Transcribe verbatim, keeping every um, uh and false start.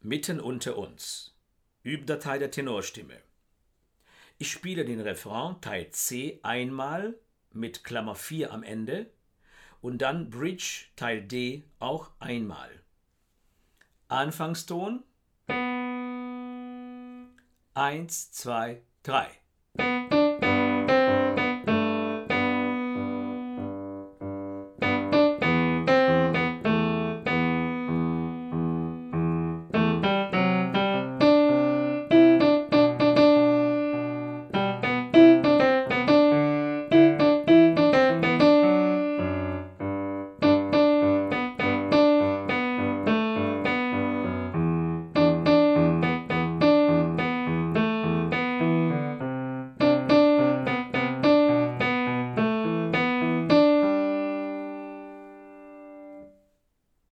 Mitten unter uns. Übdatei der Tenorstimme. Ich spiele den Refrain Teil C einmal mit Klammer vier am Ende und dann Bridge Teil D auch einmal. Anfangston eins, zwei, drei.